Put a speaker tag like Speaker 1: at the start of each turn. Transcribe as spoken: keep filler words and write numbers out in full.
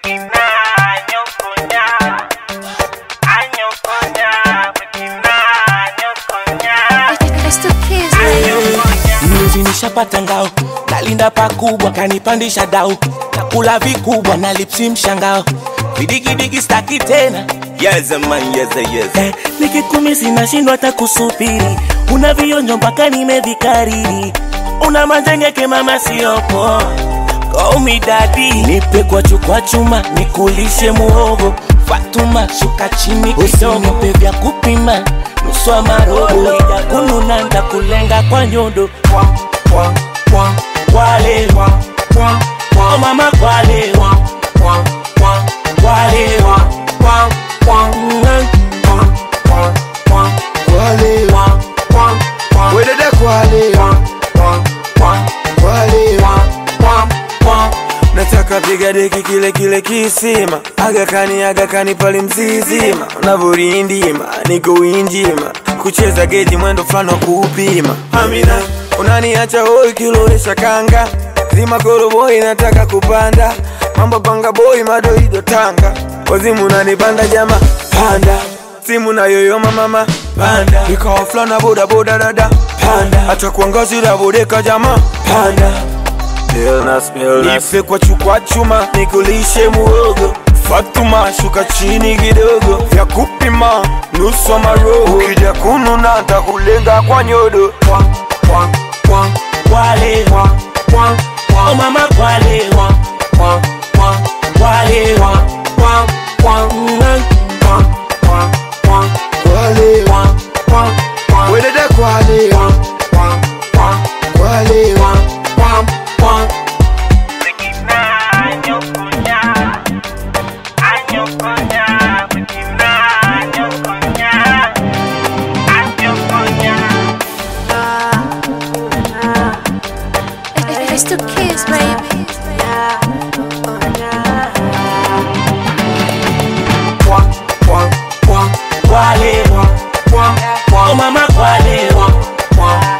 Speaker 1: Nishapata ngao, nalinda pakubwa kanipandisha dau, nakula vikubwa na lipsi mshangao, vidigidigi staki tena.
Speaker 2: Yes man, yes yes.
Speaker 1: Eh, nikikumi sinashindwa hata kusubiri, una vionjo mpaka nimevikariri, una manjengeke mama siyopo, call me daddy. Nipe kwa chukwa chuma, nikulishe muhogo, Fatuma shuka chini kidogo, nipe vya kupima, nusu wa marobo, ida kununa nda kulenga kwa nyondo. Kwa, kwa, kwa, kwale, kwa, kwa, kwa, oh mama kwale, kwa, kwa, kwa, kwale, kwa, kwa, kwa, kwa, kwa, kwa,
Speaker 3: kwale,
Speaker 1: kwa, kwa, kwa,
Speaker 3: wedede kwale,
Speaker 1: kwa, kwa, kwa,
Speaker 3: kwale,
Speaker 1: kwa, kwa, kwa.
Speaker 3: nataka piga deki kile kile kisima, agakani agakani pali mzizima, unavuri indima, niko injima, kucheza geji mwendo flano kupima. Amina, unaniacha hoi kilolesha kanga, zima koro boy nataka kupanda, mambo panga boy madoido tanga, wazimu unanibanda jama, panda, simu na yoyoma mama, panda, ikawa flana boda boda dada, panda, acha kuangazi la bodeka jama, panda. Illness, illness. Nipe kwa chukwa chuma, nikulishe muhogo, Fatuma shuka chini kidogo, vya kupima, nusu wa maroho, ukija kununa nitakulenga kwa nyodo.
Speaker 1: Kwa, kwa, kwa, kwale, kwa, kwa, kwa, oh mama kwale, kwa, kwa, kwa, kwale, kwa, kwa, kwa, kwa, kwa, kwa,
Speaker 3: Kwale,
Speaker 1: kwa, kwa, kwa,
Speaker 3: wedede kwale,
Speaker 1: kwa, kwa, kwa,
Speaker 3: kwale,
Speaker 1: kwa, kwa, kwa.
Speaker 4: It's the kids, baby.
Speaker 1: Kwa, kwa, kwa, kwale, kwa, kwa, kwa, oh mama kwale, kwa, kwa.